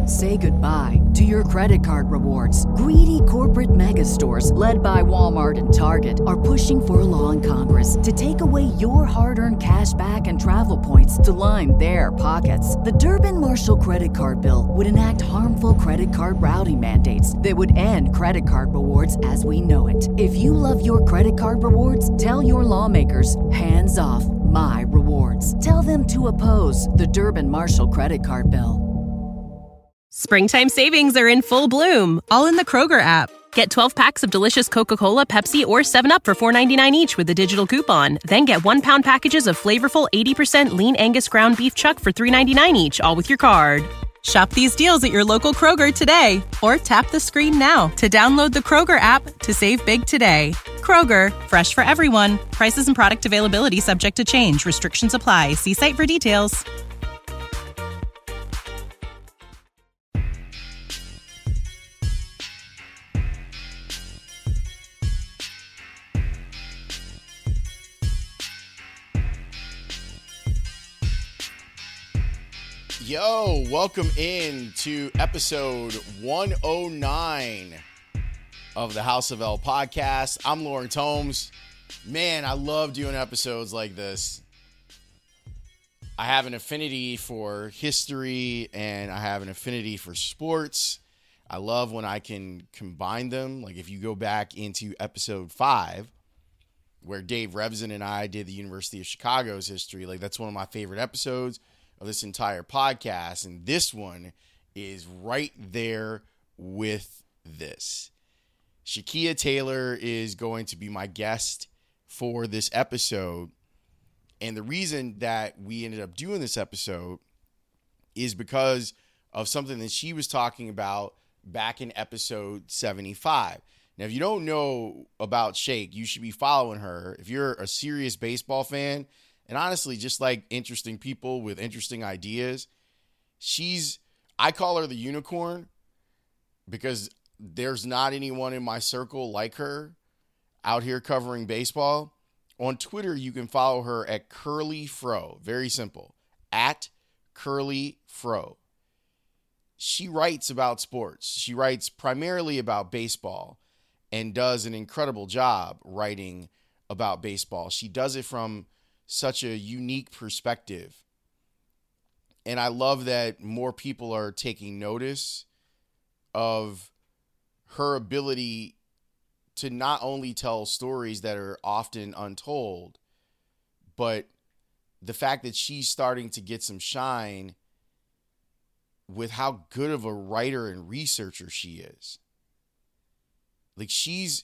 Say goodbye to your credit card rewards. Greedy corporate mega stores, led by Walmart and Target, are pushing for a law in Congress to take away your hard-earned cash back and travel points to line their pockets. The Durbin-Marshall credit card bill would enact harmful credit card routing mandates that would end credit card rewards as we know it. If you love your credit card rewards, tell your lawmakers, hands off my rewards. Tell them to oppose the Durbin-Marshall credit card bill. Springtime savings are in full bloom, all in the Kroger app. Get 12 packs of delicious Coca-Cola, Pepsi, or 7-Up for $4.99 each with a digital coupon. Then get 1-pound packages of flavorful 80% lean Angus ground beef chuck for $3.99 each, all with your card. Shop these deals at your local Kroger today, or tap the screen now to download the Kroger app to save big today. Kroger, fresh for everyone. Prices and product availability subject to change. Restrictions apply. See site for details. Yo, welcome in to episode 109 of the House of L podcast. I'm Lawrence Holmes. Man, I love doing episodes like this. I have an affinity for history and I have an affinity for sports. I love when I can combine them. Like if you go back into episode 5, where Dave Revson and I did the University of Chicago's history, like that's one of my favorite episodes of this entire podcast, and this one is right there with this. Shakia Taylor is going to be my guest for this episode, and the reason that we ended up doing this episode is because of something that she was talking about back in episode 75. Now, if you don't know about Shake, you should be following her. If you're a serious baseball fan, and honestly, just like interesting people with interesting ideas, I call her the unicorn because there's not anyone in my circle like her out here covering baseball. On Twitter, you can follow her at Curly Fro. Very simple. At Curly Fro. She writes about sports. She writes primarily about baseball and does an incredible job writing about baseball. She does it from such a unique perspective. And I love that more people are taking notice of her ability to not only tell stories that are often untold, but the fact that she's starting to get some shine with how good of a writer and researcher she is. Like she's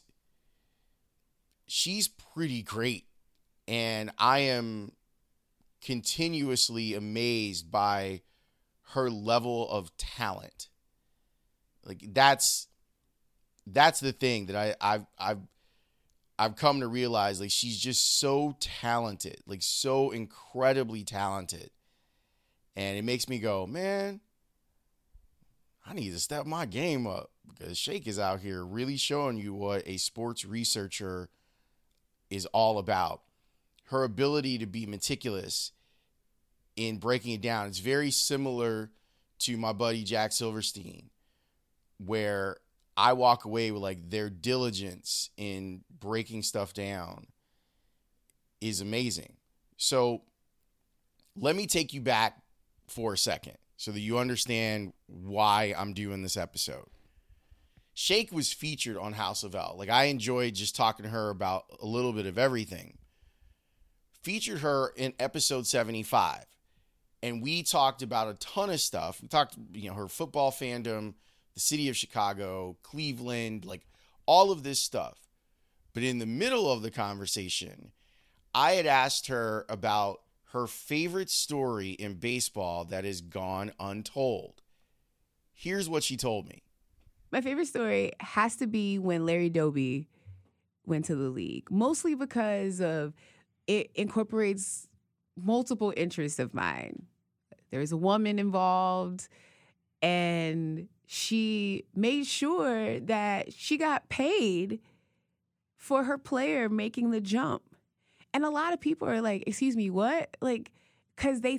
pretty great. And I am continuously amazed by her level of talent. Like that's the thing that I've come to realize. Like she's just so talented, like so incredibly talented, and it makes me go, man, I need to step my game up because Shake is out here really showing you what a sports researcher is all about. Her ability to be meticulous in breaking it down. It's very similar to my buddy Jack Silverstein, where I walk away with like their diligence in breaking stuff down is amazing. So let me take you back for a second so that you understand why I'm doing this episode. Shake was featured on House of L. Like I enjoyed just talking to her about a little bit of everything. Featured her in episode 75. And we talked about a ton of stuff. We talked, her football fandom, the city of Chicago, Cleveland, like all of this stuff. But in the middle of the conversation, I had asked her about her favorite story in baseball that has gone untold. Here's what she told me. My favorite story has to be when Larry Doby went to the league, mostly because of it incorporates multiple interests of mine. There's a woman involved, and she made sure that she got paid for her player making the jump. And a lot of people are like, excuse me, what? Like, because they think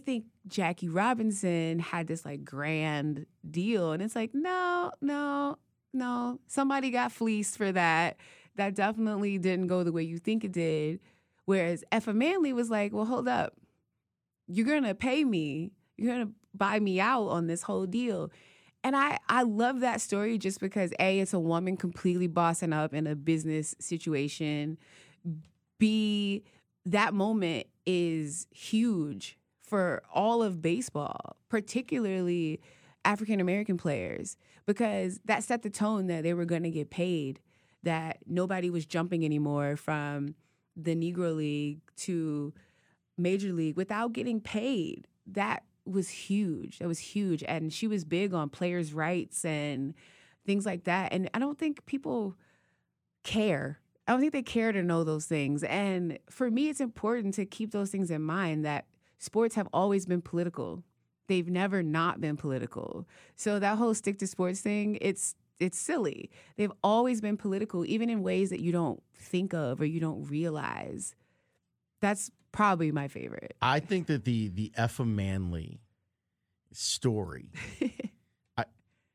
Jackie Robinson had this like grand deal. And it's like, no. Somebody got fleeced for that. That definitely didn't go the way you think it did. Whereas Effa Manley was like, well, hold up. You're going to pay me. You're going to buy me out on this whole deal. And I love that story just because, A, it's a woman completely bossing up in a business situation. B, that moment is huge for all of baseball, particularly African-American players, because that set the tone that they were going to get paid, that nobody was jumping anymore from the Negro League to Major League without getting paid. That was huge. That was huge. And she was big on players' rights and things like that. And I don't think people care. I don't think they care to know those things. And for me, it's important to keep those things in mind, that sports have always been political. They've never not been political. So that whole stick to sports thing, it's silly. They've always been political, even in ways that you don't think of or you don't realize. That's probably my favorite. I think that the Effa Manley story, I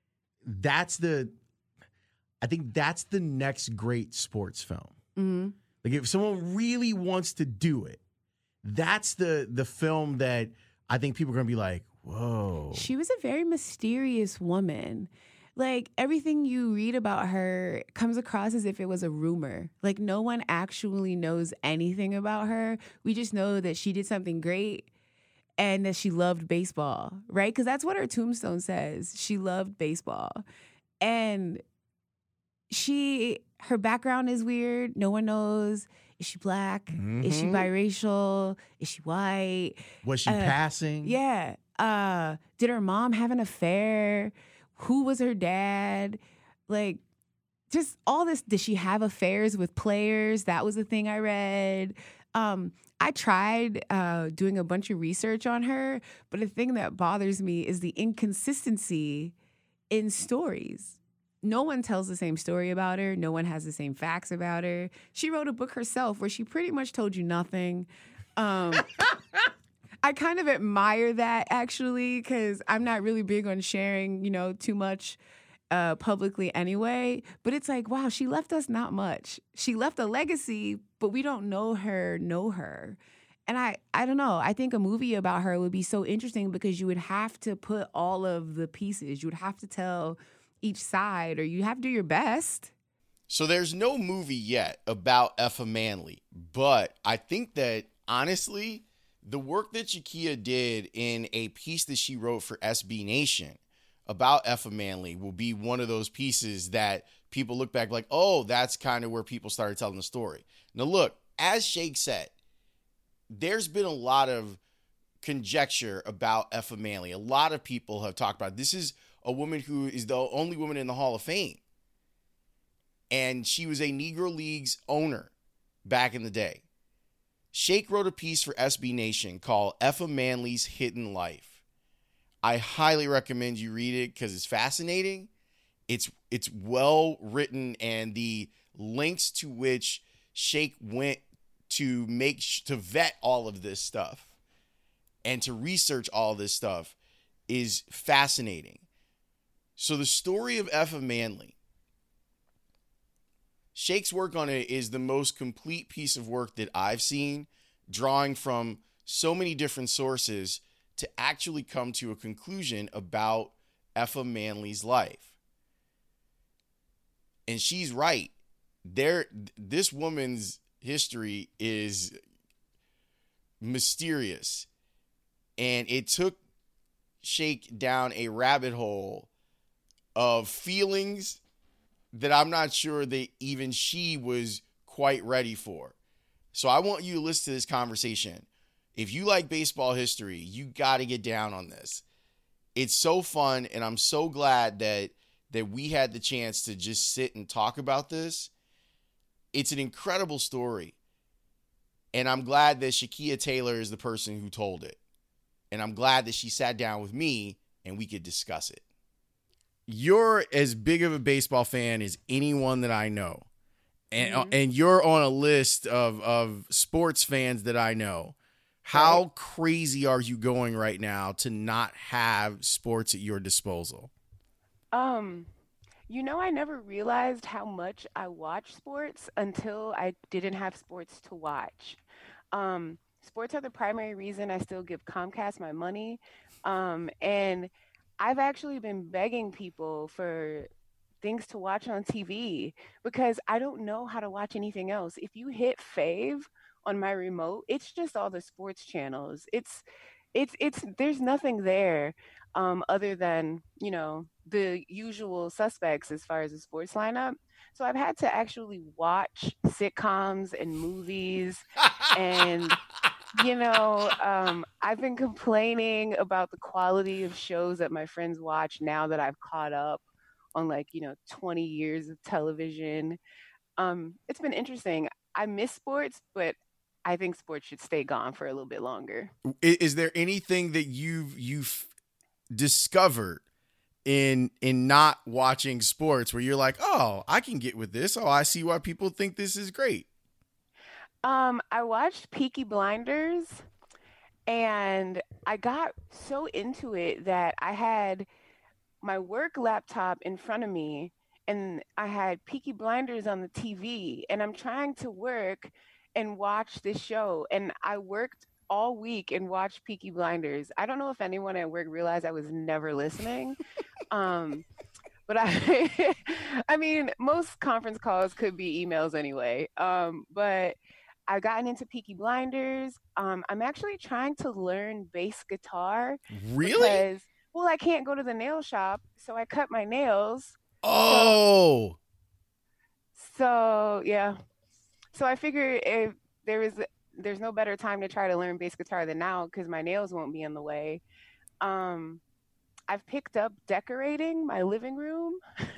think that's the next great sports film. Mm-hmm. Like if someone really wants to do it, that's the film that I think people are going to be like, whoa. She was a very mysterious woman. Like, everything you read about her comes across as if it was a rumor. Like, no one actually knows anything about her. We just know that she did something great and that she loved baseball, right? Because that's what her tombstone says. She loved baseball. And her background is weird. No one knows. Is she black? Mm-hmm. Is she biracial? Is she white? Was she passing? Yeah. Did her mom have an affair? Who was her dad? Like, just all this. Did she have affairs with players? That was the thing I read. I tried doing a bunch of research on her, but the thing that bothers me is the inconsistency in stories. No one tells the same story about her. No one has the same facts about her. She wrote a book herself where she pretty much told you nothing. I kind of admire that, actually, because I'm not really big on sharing, too much publicly anyway. But it's like, wow, she left us not much. She left a legacy, but we don't know her. And I don't know. I think a movie about her would be so interesting because you would have to put all of the pieces. You would have to tell each side, or you have to do your best. So there's no movie yet about Effa Manley, but I think that, honestly, the work that Shakia did in a piece that she wrote for SB Nation about Effa Manley will be one of those pieces that people look back like, oh, that's kind of where people started telling the story. Now, look, as Shake said, there's been a lot of conjecture about Effa Manley. A lot of people have talked about it. This is a woman who is the only woman in the Hall of Fame. And she was a Negro Leagues owner back in the day. Shake wrote a piece for SB Nation called Effa Manley's Hidden Life. I highly recommend you read it because it's fascinating. It's well written, and the lengths to which Shake went to vet all of this stuff and to research all this stuff is fascinating. So the story of Effa Manley, Shake's work on it is the most complete piece of work that I've seen, drawing from so many different sources to actually come to a conclusion about Effa Manley's life. And she's right. This woman's history is mysterious. And it took Shake down a rabbit hole of feelings that I'm not sure that even she was quite ready for. So I want you to listen to this conversation. If you like baseball history, you got to get down on this. It's so fun, and I'm so glad that we had the chance to just sit and talk about this. It's an incredible story, and I'm glad that Shakia Taylor is the person who told it. And I'm glad that she sat down with me and we could discuss it. You're as big of a baseball fan as anyone that I know. And you're on a list of sports fans that I know. How crazy are you going right now to not have sports at your disposal? I never realized how much I watch sports until I didn't have sports to watch. Sports are the primary reason I still give Comcast my money. And I've actually been begging people for things to watch on TV because I don't know how to watch anything else. If you hit fave on my remote, it's just all the sports channels. It's there's nothing there other than, the usual suspects as far as the sports lineup. So I've had to actually watch sitcoms and movies and I've been complaining about the quality of shows that my friends watch now that I've caught up on 20 years of television. It's been interesting. I miss sports, but I think sports should stay gone for a little bit longer. Is there anything that you've discovered in not watching sports where you're like, oh, I can get with this. Oh, I see why people think this is great. I watched Peaky Blinders and I got so into it that I had my work laptop in front of me and I had Peaky Blinders on the TV and I'm trying to work and watch this show. And I worked all week and watched Peaky Blinders. I don't know if anyone at work realized I was never listening. But I mean, most conference calls could be emails anyway. But I've gotten into Peaky Blinders. I'm actually trying to learn bass guitar. Really? Well, I can't go to the nail shop, so I cut my nails. Oh. So yeah. So I figure if there's no better time to try to learn bass guitar than now because my nails won't be in the way. I've picked up decorating my living room.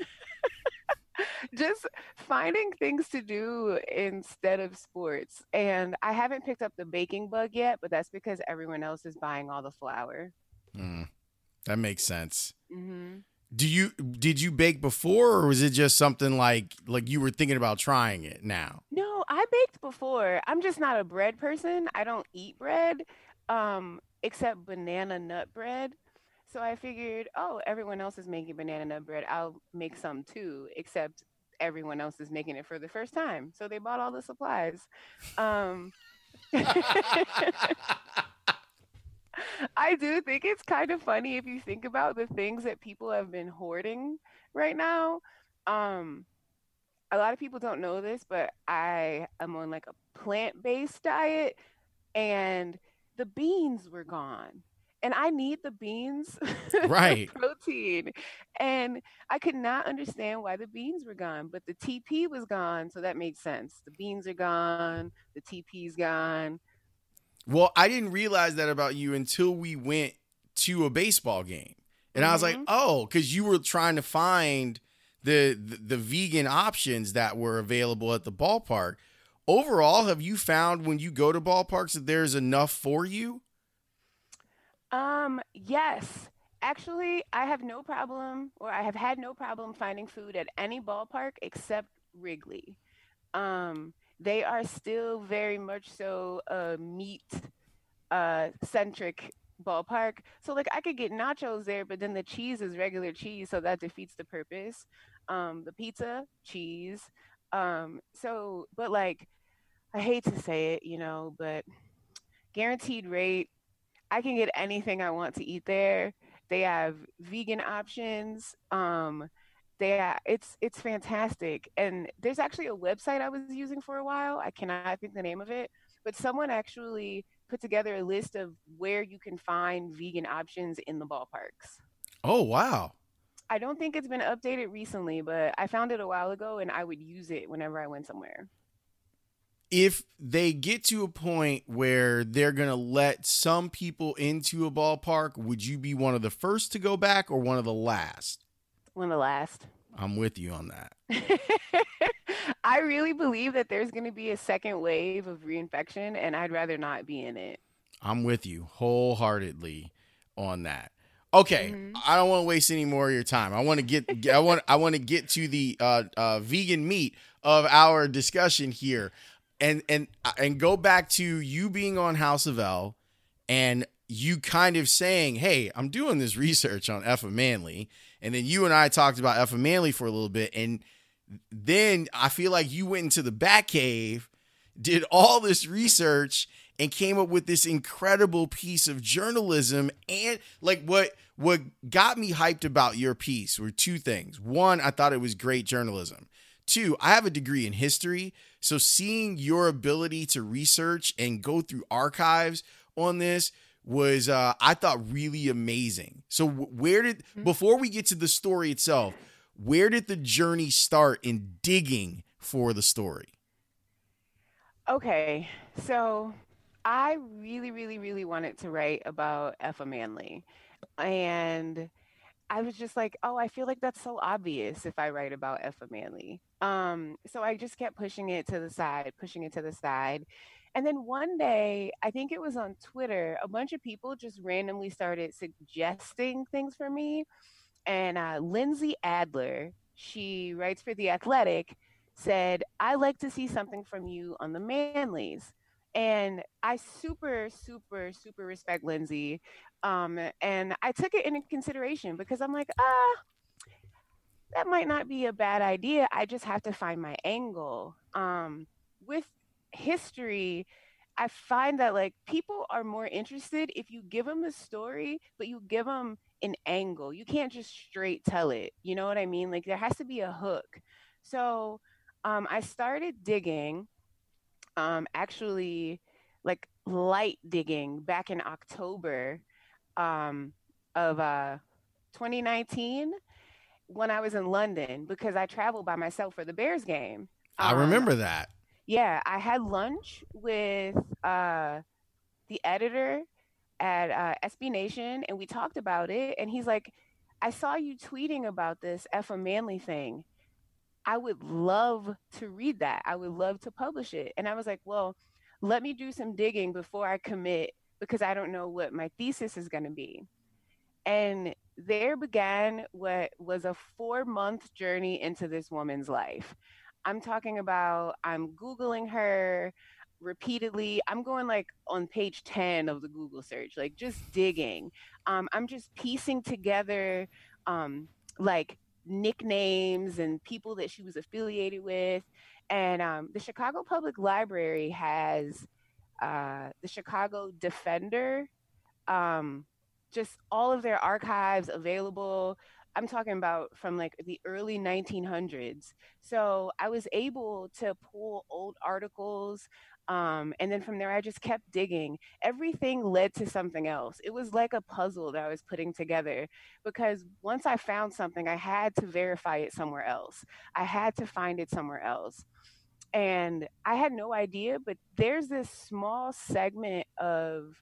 Just finding things to do instead of sports. And I haven't picked up the baking bug yet, but that's because everyone else is buying all the flour. That makes sense. Mm-hmm. Did you bake before, or was it just something like you were thinking about trying it now? No, I baked before. I'm just not a bread person. I don't eat bread, except banana nut bread. So I figured, everyone else is making banana nut bread. I'll make some too, except everyone else is making it for the first time. So they bought all the supplies. I do think it's kind of funny if you think about the things that people have been hoarding right now. A lot of people don't know this, but I am on a plant-based diet and the beans were gone. And I need the beans Right. for protein. And I could not understand why the beans were gone, but the TP was gone. So that made sense. The beans are gone. The TP's gone. Well, I didn't realize that about you until we went to a baseball game. And I was like, oh, because you were trying to find the vegan options that were available at the ballpark. Overall, have you found when you go to ballparks that there's enough for you? Yes. Actually, I have no problem, or I have had no problem finding food at any ballpark except Wrigley. They are still very much so a meat centric ballpark. So I could get nachos there, but then the cheese is regular cheese, so that defeats the purpose. The pizza, cheese. But I hate to say it, but guaranteed rate, I can get anything I want to eat there. They have vegan options. It's fantastic. And there's actually a website I was using for a while. I cannot think the name of it, but someone actually put together a list of where you can find vegan options in the ballparks. Oh, wow. I don't think it's been updated recently, but I found it a while ago and I would use it whenever I went somewhere. If they get to a point where they're going to let some people into a ballpark, would you be one of the first to go back or one of the last? One of the last. I'm with you on that. I really believe that there's going to be a second wave of reinfection, and I'd rather not be in it. I'm with you wholeheartedly on that. Okay, I don't want to waste any more of your time. I want to get I want to get to the vegan meat of our discussion here. And go back to you being on House of L and you kind of saying, hey, I'm doing this research on Effa Manley. And then you and I talked about Effa Manley for a little bit. And then I feel like you went into the Batcave, did all this research, and came up with this incredible piece of journalism. And like what got me hyped about your piece were two things. One, I thought it was great journalism. Two, I have a degree in history. So seeing your ability to research and go through archives on this was, I thought, really amazing. So before we get to the story itself, where did the journey start in digging for the story? Okay, so I really, really, really wanted to write about Effa Manley. And I was just like, oh, I feel like that's so obvious if I write about Effa Manley. So I just kept pushing it to the side. And then one day, I think it was on Twitter, a bunch of people just randomly started suggesting things for me. And Lindsay Adler, she writes for The Athletic, said, I like to see something from you on the Manleys. And I super, super, super respect Lindsay. And I took it into consideration because I'm like, that might not be a bad idea. I just have to find my angle. With history, I find that like people are more interested if you give them a story, but you give them an angle. You can't just straight tell it. You know what I mean? Like there has to be a hook. So I started digging, actually like light digging back in October of 2019 when I was in London because I traveled by myself for the Bears game. I remember that. Yeah, I had lunch with the editor at SB Nation, and we talked about it. And he's like, I saw you tweeting about this Effa Manley thing. I would love to read that. I would love to publish it. And I was like, well, let me do some digging before I commit because I don't know what my thesis is going to be. And there began what was a 4-month journey into this woman's life. I'm talking about, I'm Googling her repeatedly. I'm going like on page 10 of the Google search, like just digging. I'm just piecing together like nicknames and people that she was affiliated with. And the Chicago Public Library has the Chicago Defender, just all of their archives available. I'm talking about from like the early 1900s. So I was able to pull old articles. And then from there, I just kept digging. Everything led to something else. It was like a puzzle that I was putting together because once I found something, I had to verify it somewhere else. I had to find it somewhere else. And I had no idea, but there's this small segment of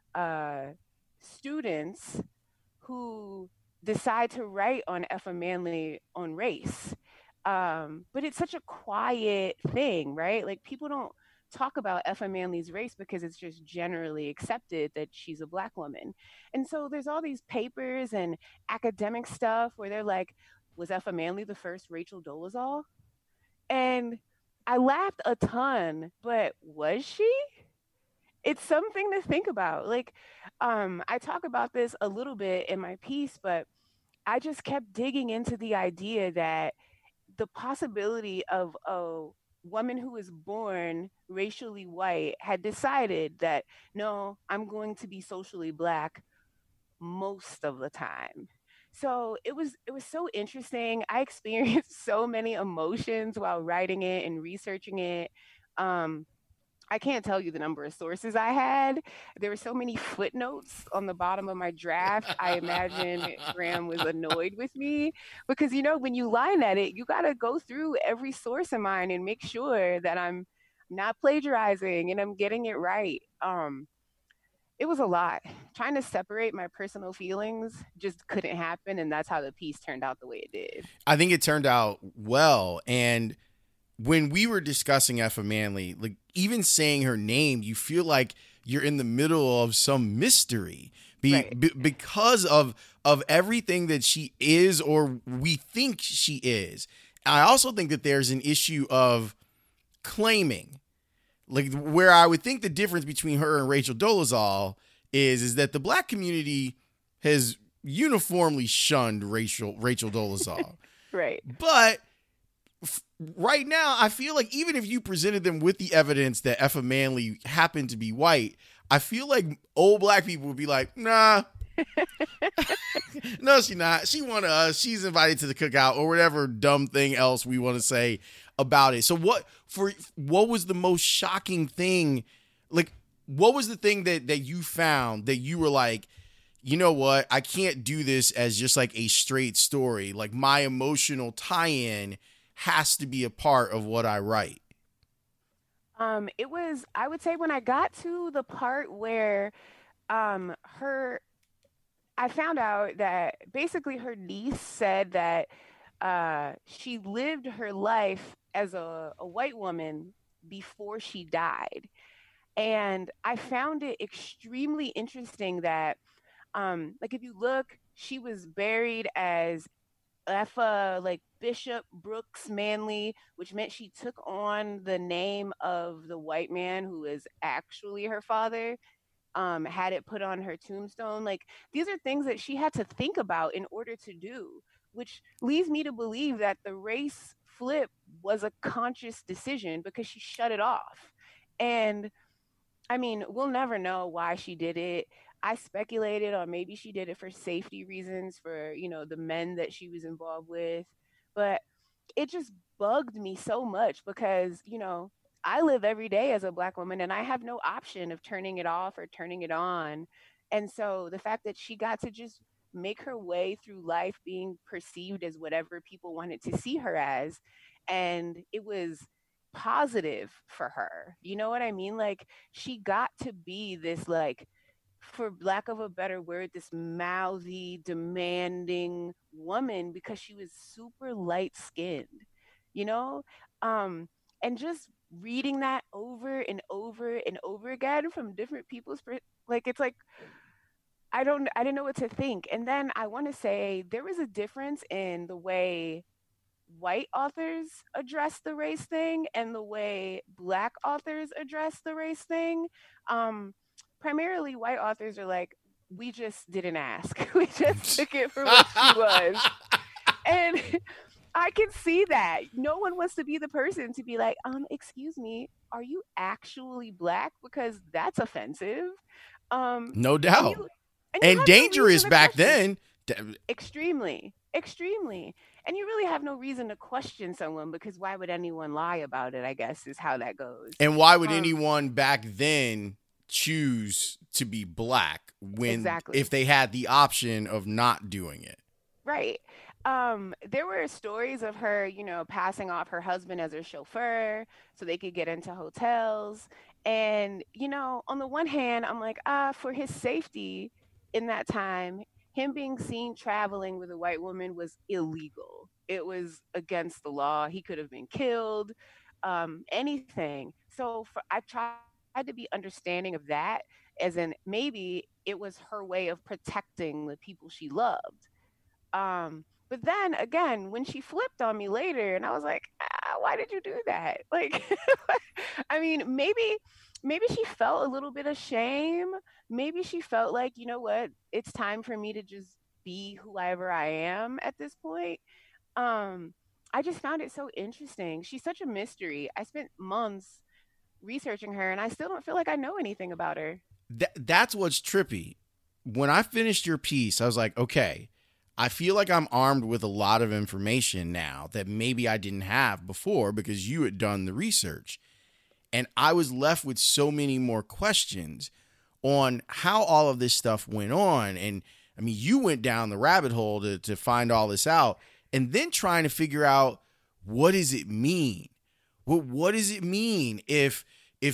students who decide to write on Effa Manley on race. But it's such a quiet thing, right? Like people don't talk about Effa Manley's race because it's just generally accepted that she's a Black woman. And so there's all these papers and academic stuff where they're like, was Effa Manley the first Rachel Dolezal? And I laughed a ton, but was she? It's something to think about. Like, I talk about this a little bit in my piece, but I just kept digging into the idea that the possibility of a woman who was born racially white had decided that, no, I'm going to be socially Black most of the time. So it was so interesting. I experienced so many emotions while writing it and researching it. I can't tell you the number of sources I had. There were so many footnotes on the bottom of my draft. I imagine Graham was annoyed with me because, you know, when you line at it, you got to go through every source of mine and make sure that I'm not plagiarizing and I'm getting it right. It was a lot. Trying to separate my personal feelings just couldn't happen. And that's how the piece turned out the way it did. I think it turned out well. And when we were discussing Effa Manley, like even saying her name, you feel like you're in the middle of some mystery because of everything that she is or we think she is. I also think that there's an issue of claiming, like where I would think the difference between her and Rachel Dolezal is that the black community has uniformly shunned Rachel Dolezal. Right. But right now, I feel like even if you presented them with the evidence that Effa Manley happened to be white, I feel like old black people would be like, nah. No, she's not. She wanted us. She's invited to the cookout or whatever dumb thing else we want to say about it. So what was the most shocking thing? Like, what was the thing that you found that you were like, you know what? I can't do this as just like a straight story. Like, my emotional tie-in has to be a part of what I write. It was, I would say, when I got to the part where I found out that basically her niece said that she lived her life as a white woman before she died. And I found it extremely interesting that, like, if you look, she was buried as Effa, like, Bishop Brooks Manley, which meant she took on the name of the white man who is actually her father. Had it put on her tombstone. Like, these are things that she had to think about in order to do, which leads me to believe that the race flip was a conscious decision because she shut it off. And I mean, we'll never know why she did it. I speculated on maybe she did it for safety reasons for, the men that she was involved with. But it just bugged me so much because, I live every day as a Black woman and I have no option of turning it off or turning it on. And so the fact that she got to just make her way through life being perceived as whatever people wanted to see her as, and it was positive for her. You know what I mean? Like, she got to be this, like, for lack of a better word, this mouthy, demanding woman because she was super light skinned, and just reading that over and over and over again from different people's, it's like, I didn't know what to think. And then I want to say there was a difference in the way white authors address the race thing and the way Black authors address the race thing. Primarily, white authors are like, we just didn't ask. We just took it for what she was. And I can see that. No one wants to be the person to be like, excuse me, are you actually Black? Because that's offensive. No doubt. And dangerous back then. Extremely. And you really have no reason to question someone because why would anyone lie about it, I guess, is how that goes. And why would anyone back then choose to be Black if they had the option of not doing it? Right. There were stories of her, passing off her husband as her chauffeur so they could get into hotels. And, on the one hand, I'm like, for his safety in that time, him being seen traveling with a white woman was illegal. It was against the law. He could have been killed, anything. So I tried to be understanding of that, as in maybe it was her way of protecting the people she loved. But then again, when she flipped on me later, and I was like, why did you do that? Like, I mean, maybe she felt a little bit of shame. Maybe she felt like, you know what, it's time for me to just be whoever I am at this point. I just found it so interesting. She's such a mystery. I spent months researching her, and I still don't feel like I know anything about her. That's what's trippy. When I finished your piece, I was like, okay, I feel like I'm armed with a lot of information now that maybe I didn't have before because you had done the research. And I was left with so many more questions on how all of this stuff went on. And I mean, you went down the rabbit hole to find all this out and then trying to figure out, what does it mean? What does it mean if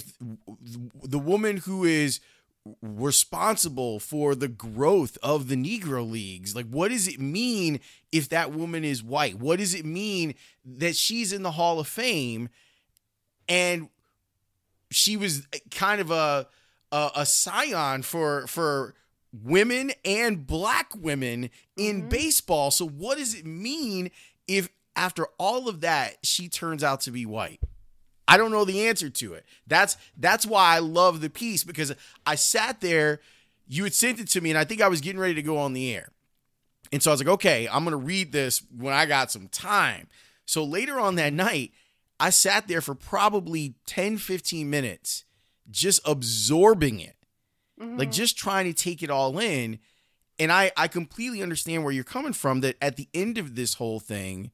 the woman who is responsible for the growth of the Negro Leagues, like, what does it mean if that woman is white? What does it mean that she's in the Hall of Fame and she was kind of a scion for women and Black women in baseball? So what does it mean if after all of that she turns out to be white? I don't know the answer to it. That's why I love the piece, because I sat there, you had sent it to me, and I think I was getting ready to go on the air. And so I was like, okay, I'm going to read this when I got some time. So later on that night, I sat there for probably 10, 15 minutes just absorbing it, like just trying to take it all in. And I completely understand where you're coming from, that at the end of this whole thing,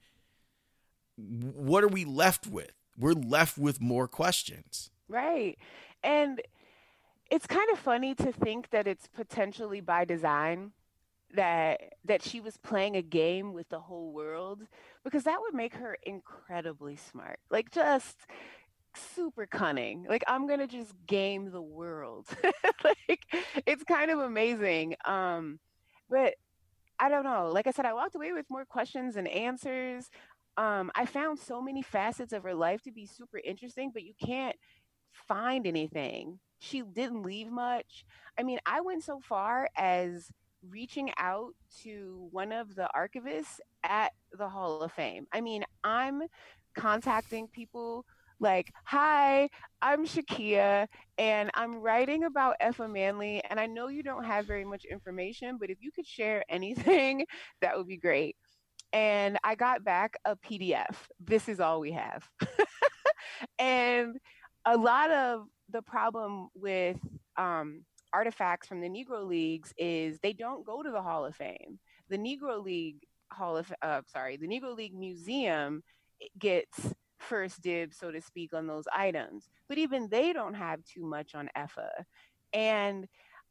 what are we left with? We're left with more questions. Right. And it's kind of funny to think that it's potentially by design that she was playing a game with the whole world, because that would make her incredibly smart. Like, just super cunning. Like, I'm going to just game the world. Like, it's kind of amazing. But I don't know. Like I said, I walked away with more questions and answers. I found so many facets of her life to be super interesting, but you can't find anything. She didn't leave much. I mean, I went so far as reaching out to one of the archivists at the Hall of Fame. I mean, I'm contacting people like, hi, I'm Shakia, and I'm writing about Effa Manley, and I know you don't have very much information, but if you could share anything, that would be great. And I got back a PDF. This is all we have. And a lot of the problem with artifacts from the Negro Leagues is they don't go to the Hall of Fame. The Negro League the Negro League Museum gets first dibs, so to speak, on those items. But even they don't have too much on Effa. And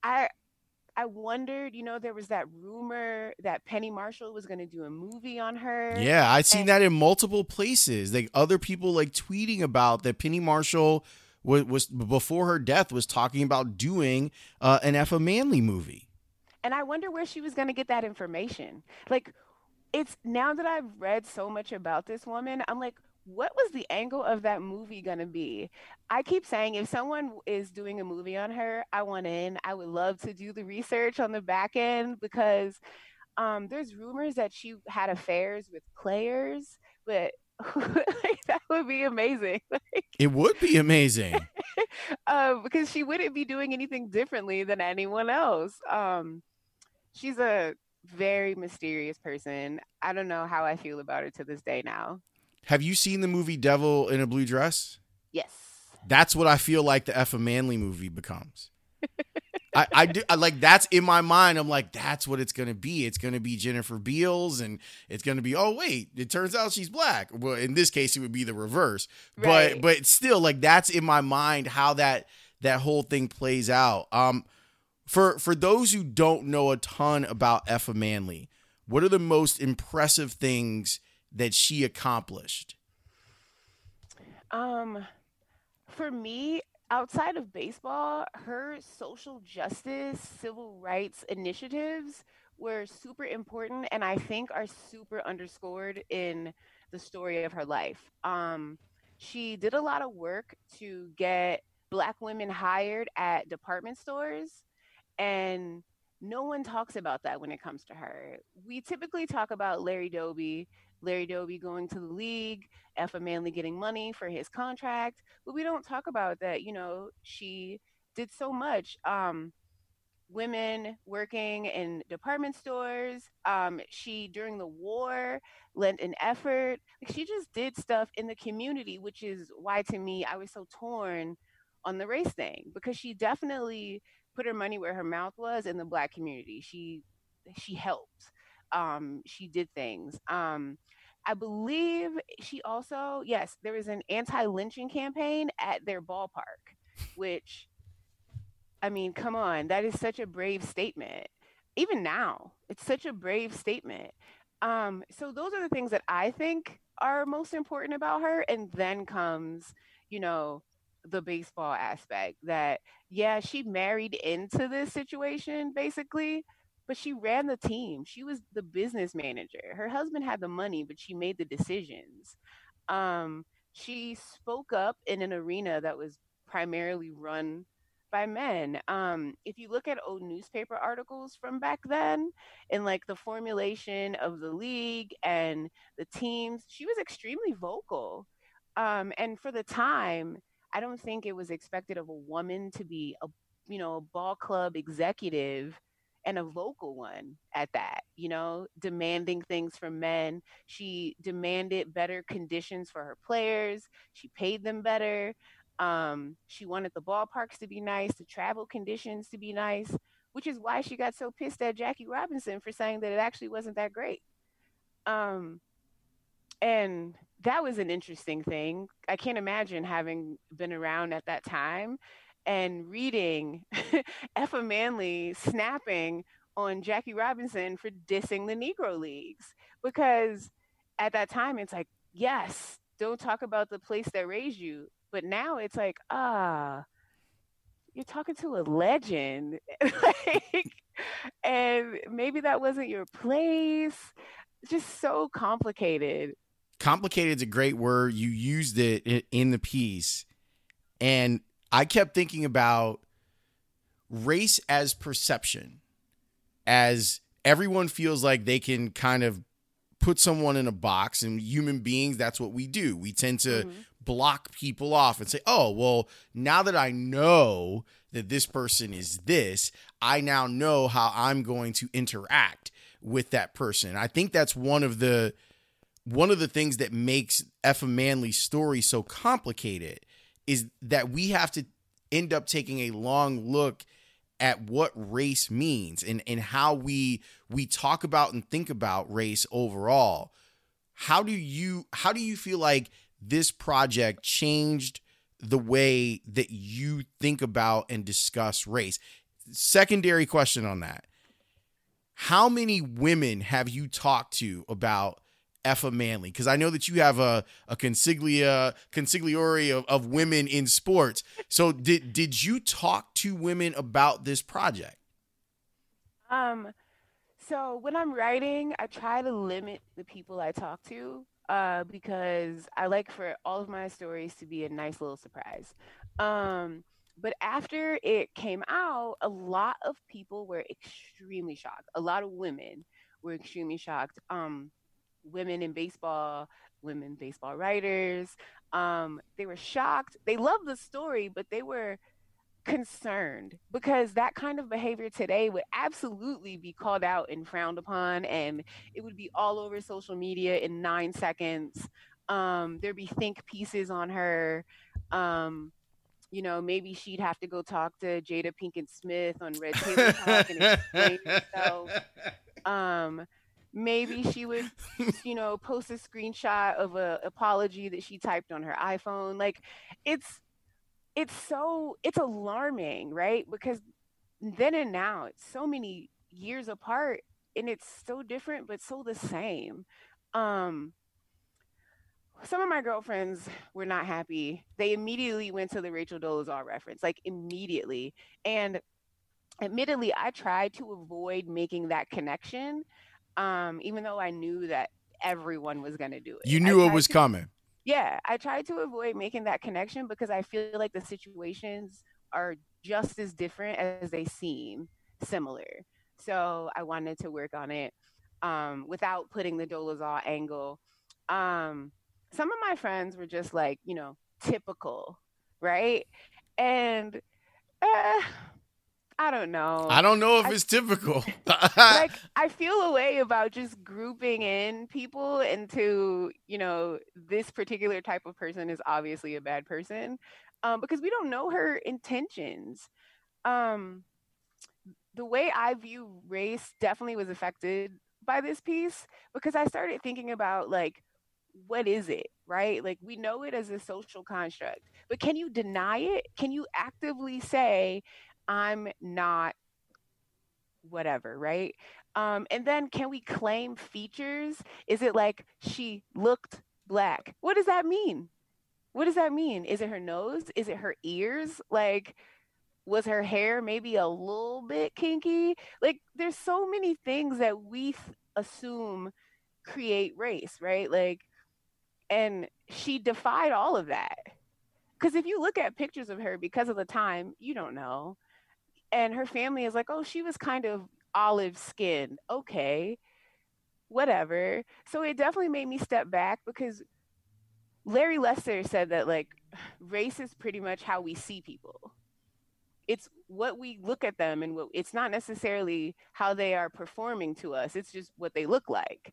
I wondered, there was that rumor that Penny Marshall was going to do a movie on her. Yeah, I've seen that in multiple places. Like, other people like tweeting about that Penny Marshall was before her death was talking about doing an Effa Manley movie. And I wonder where she was going to get that information. Like, it's now that I've read so much about this woman, I'm like, what was the angle of that movie going to be? I keep saying, if someone is doing a movie on her, I want in. I would love to do the research on the back end, because there's rumors that she had affairs with players, but like, that would be amazing. It would be amazing. Because she wouldn't be doing anything differently than anyone else. She's a very mysterious person. I don't know how I feel about her to this day now. Have you seen the movie Devil in a Blue Dress? Yes. That's what I feel like the Effa Manley movie becomes. I do. I like, that's in my mind. I'm like, that's what it's going to be. It's going to be Jennifer Beals, and it's going to be, oh, wait, it turns out she's black. Well, in this case, it would be the reverse. Right. But still, like, that's in my mind how that whole thing plays out. For those who don't know a ton about Effa Manley, what are the most impressive things that she accomplished? For me, outside of baseball, her social justice, civil rights initiatives were super important, and I think are super underscored in the story of her life. She did a lot of work to get Black women hired at department stores, and no one talks about that when it comes to her. We typically talk about Larry Doby going to the league, Effa Manley getting money for his contract, but we don't talk about that. She did so much. Women working in department stores. She, during the war, lent an effort. Like, she just did stuff in the community, which is why, to me, I was so torn on the race thing, because she definitely put her money where her mouth was in the Black community. She helped. She did things. I believe she also, yes, there was an anti-lynching campaign at their ballpark, which, I mean, come on, that is such a brave statement. Even now, it's such a brave statement. So those are the things that I think are most important about her. And then comes, the baseball aspect that, yeah, she married into this situation, basically, but she ran the team. She was the business manager. Her husband had the money, but she made the decisions. She spoke up in an arena that was primarily run by men. If you look at old newspaper articles from back then, and like the formulation of the league and the teams, she was extremely vocal. And for the time, I don't think it was expected of a woman to be ball club executive, and a vocal one at that, demanding things from men. She demanded better conditions for her players. She paid them better. She wanted the ballparks to be nice, the travel conditions to be nice, which is why she got so pissed at Jackie Robinson for saying that it actually wasn't that great. Um, and that was an interesting thing. I can't imagine having been around at that time and reading Effa Manley snapping on Jackie Robinson for dissing the Negro Leagues. Because at that time, it's like, yes, don't talk about the place that raised you. But now it's like, you're talking to a legend. Like, and maybe that wasn't your place. It's just so complicated. Complicated is a great word. You used it in the piece. And I kept thinking about race as perception, as everyone feels like they can kind of put someone in a box, and human beings, that's what we do. We tend to block people off and say, oh, well, now that I know that this person is this, I now know how I'm going to interact with that person. I think that's one of the things that makes Effa Manley's story so complicated, is that we have to end up taking a long look at what race means and how we talk about and think about race overall. How do you feel like this project changed the way that you think about and discuss race? Secondary question on that. How many women have you talked to about Effa Manley? Because I know that you have a consigliere of women in sports. So did you talk to women about this project? So when I'm writing, I try to limit the people I talk to, because I like for all of my stories to be a nice little surprise. But after it came out, a lot of people were extremely shocked. A lot of women were extremely shocked. Women in baseball, women baseball writers, they were shocked. They loved the story, but they were concerned because that kind of behavior today would absolutely be called out and frowned upon, and it would be all over social media in 9 seconds. There'd be think pieces on her. Maybe she'd have to go talk to Jada Pinkett Smith on Red Table Talk and explain herself. Maybe she would, post a screenshot of a apology that she typed on her iPhone. Like, it's alarming, right? Because then and now, it's so many years apart, and it's so different, but so the same. Some of my girlfriends were not happy. They immediately went to the Rachel Dolezal reference, like immediately. And admittedly, I tried to avoid making that connection, even though I knew that everyone was going to do it. You knew it was coming. Yeah, I tried to avoid making that connection because I feel like the situations are just as different as they seem similar. So I wanted to work on it without putting the Dolezal angle. Some of my friends were just like, typical, right? And I don't know. I don't know if it's typical. Like, I feel a way about just grouping in people into, this particular type of person is obviously a bad person, because we don't know her intentions. The way I view race definitely was affected by this piece because I started thinking about, like, what is it, right? Like, we know it as a social construct, but can you deny it? Can you actively say, I'm not whatever, right? And then can we claim features? Is it like she looked black? What does that mean? What does that mean? Is it her nose? Is it her ears? Like, was her hair maybe a little bit kinky? Like, there's so many things that we assume create race, right? Like, and she defied all of that. Because if you look at pictures of her because of the time, you don't know. And her family is like, oh, she was kind of olive skinned. Okay, whatever. So it definitely made me step back because Larry Lester said that, like, race is pretty much how we see people. it's what we look at them, and it's not necessarily how they are performing to us. It's just what they look like.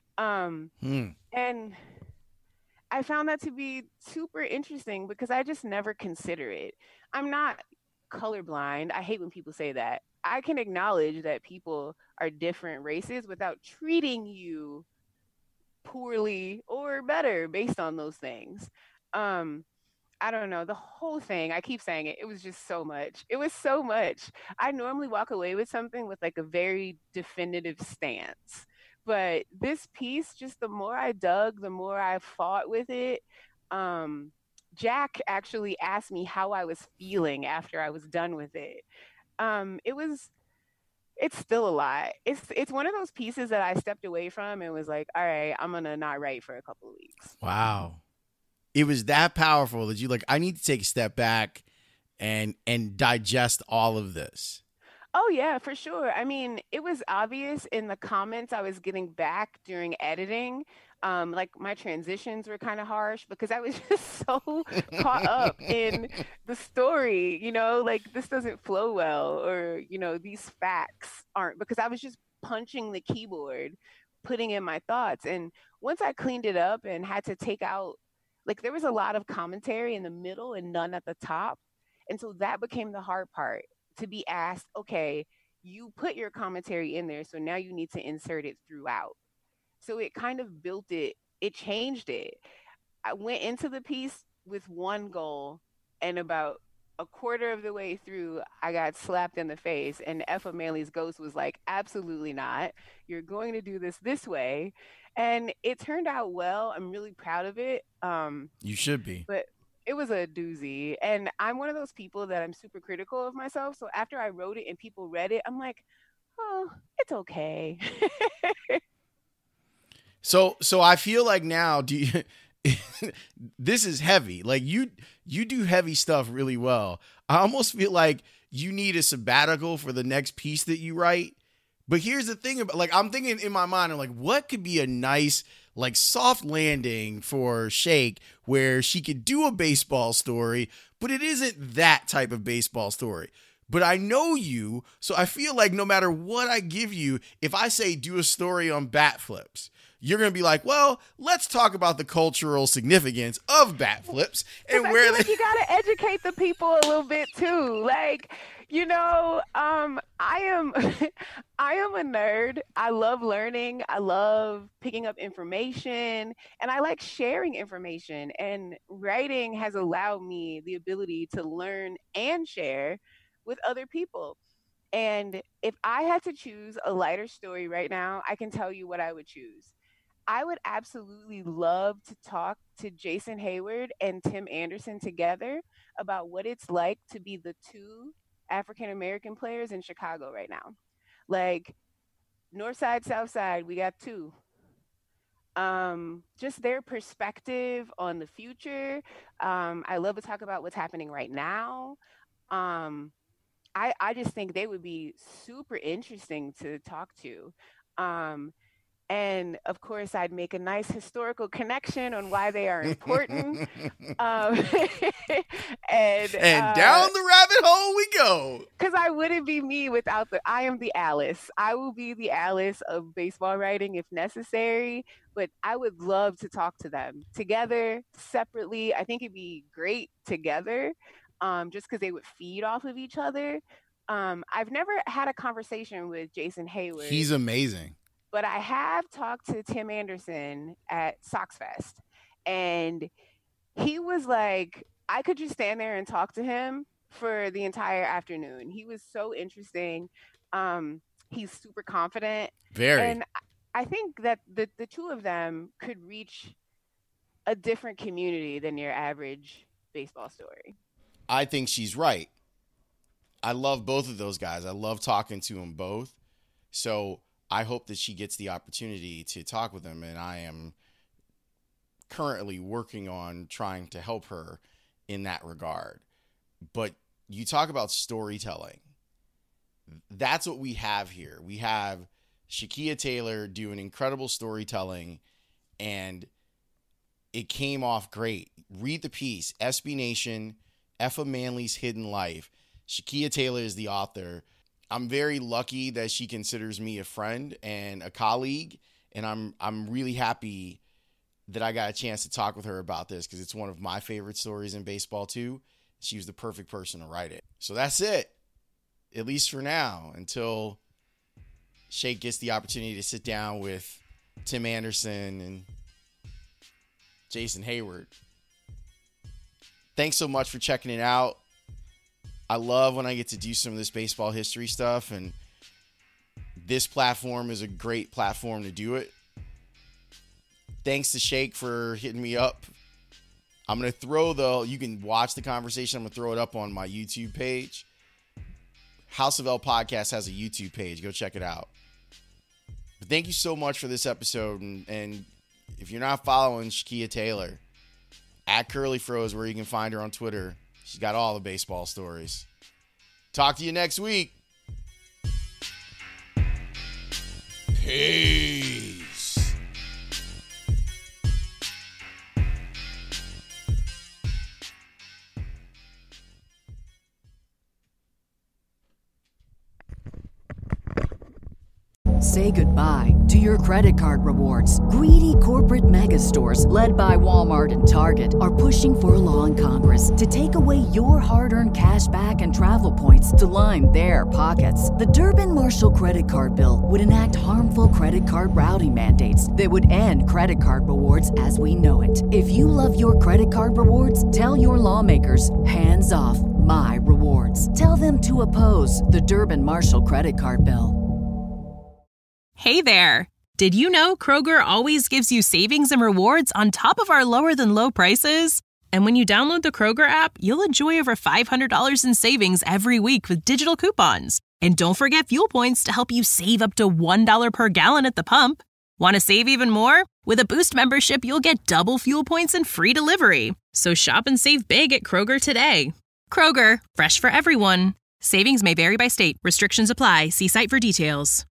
And I found that to be super interesting because I just never consider it. I'm not colorblind. I hate when people say that. I can acknowledge that people are different races without treating you poorly or better based on those things. I don't know, the whole thing, I keep saying it, it was just so much. It was so much. I normally walk away with something with like a very definitive stance. But this piece, just the more I dug, the more I fought with it. Jack actually asked me how I was feeling after I was done with it. It's still a lot. It's one of those pieces that I stepped away from and was like, all right, I'm gonna not write for a couple of weeks. Wow. It was that powerful that you like, I need to take a step back and digest all of this. Oh yeah, for sure. I mean, it was obvious in the comments I was getting back during editing. Like my transitions were kind of harsh because I was just so caught up in the story, like this doesn't flow well, or, these facts aren't, because I was just punching the keyboard, putting in my thoughts. And once I cleaned it up and had to take out, like there was a lot of commentary in the middle and none at the top. And so that became the hard part, to be asked, okay, you put your commentary in there, so now you need to insert it throughout. So it kind of built it, it changed it. I went into the piece with one goal, and about a quarter of the way through, I got slapped in the face, and Effa Manley's ghost was like, absolutely not. You're going to do this way. And it turned out well. I'm really proud of it. You should be. But it was a doozy. And I'm one of those people that I'm super critical of myself. So after I wrote it and people read it, I'm like, oh, it's okay. So I feel like now, this is heavy. Like you do heavy stuff really well. I almost feel like you need a sabbatical for the next piece that you write. But here's the thing about, like, I'm thinking in my mind, I'm like, what could be a nice, like, soft landing for Shake where she could do a baseball story, but it isn't that type of baseball story. But I know you, so I feel like no matter what I give you, if I say do a story on bat flips, you're going to be like, well, let's talk about the cultural significance of bat flips. And where I feel like you got to educate the people a little bit too. Like, I am a nerd. I love learning. I love picking up information, and I like sharing information. And writing has allowed me the ability to learn and share with other people. And if I had to choose a lighter story right now, I can tell you what I would choose. I would absolutely love to talk to Jason Hayward and Tim Anderson together about what it's like to be the two African-American players in Chicago right now. Like, North Side, South Side, we got two. Just their perspective on the future. I love to talk about what's happening right now. I just think they would be super interesting to talk to. And of course, I'd make a nice historical connection on why they are important. And down the rabbit hole we go. Because I wouldn't be me without I am the Alice. I will be the Alice of baseball writing if necessary. But I would love to talk to them together, separately. I think it'd be great together, just because they would feed off of each other. I've never had a conversation with Jason Hayward. He's amazing. But I have talked to Tim Anderson at Sox Fest, and he was like, I could just stand there and talk to him for the entire afternoon. He was so interesting. He's super confident. Very. And I think that the two of them could reach a different community than your average baseball story. I think she's right. I love both of those guys. I love talking to them both. So I hope that she gets the opportunity to talk with them, and I am currently working on trying to help her in that regard. But you talk about storytelling. That's what we have here. We have Shakia Taylor doing incredible storytelling, and it came off great. Read the piece, SB Nation, Effa Manley's Hidden Life. Shakia Taylor is the author. I'm very lucky that she considers me a friend and a colleague, and I'm really happy that I got a chance to talk with her about this because it's one of my favorite stories in baseball too. She was the perfect person to write it. So that's it, at least for now, until Shake gets the opportunity to sit down with Tim Anderson and Jason Hayward. Thanks so much for checking it out. I love when I get to do some of this baseball history stuff, and this platform is a great platform to do it. Thanks to Shake for hitting me up. I'm going to you can watch the conversation. I'm going to throw it up on my YouTube page. House of L Podcast has a YouTube page. Go check it out. But thank you so much for this episode. And if you're not following Shakia Taylor, at Curly Froze, where you can find her on Twitter. She's got all the baseball stories. Talk to you next week. Peace. Say goodbye to your credit card rewards. Greedy corporate mega stores, led by Walmart and Target, are pushing for a law in Congress to take away your hard-earned cash back and travel points to line their pockets. The Durbin-Marshall credit card bill would enact harmful credit card routing mandates that would end credit card rewards as we know it. If you love your credit card rewards, tell your lawmakers, hands off my rewards. Tell them to oppose the Durbin-Marshall credit card bill. Hey there! Did you know Kroger always gives you savings and rewards on top of our lower-than-low prices? And when you download the Kroger app, you'll enjoy over $500 in savings every week with digital coupons. And don't forget fuel points to help you save up to $1 per gallon at the pump. Want to save even more? With a Boost membership, you'll get double fuel points and free delivery. So shop and save big at Kroger today. Kroger, fresh for everyone. Savings may vary by state. Restrictions apply. See site for details.